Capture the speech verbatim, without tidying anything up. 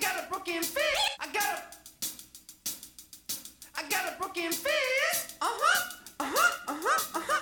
got a broken fist. I got a, I got a broken fist. Uh huh, uh huh, uh huh, uh huh.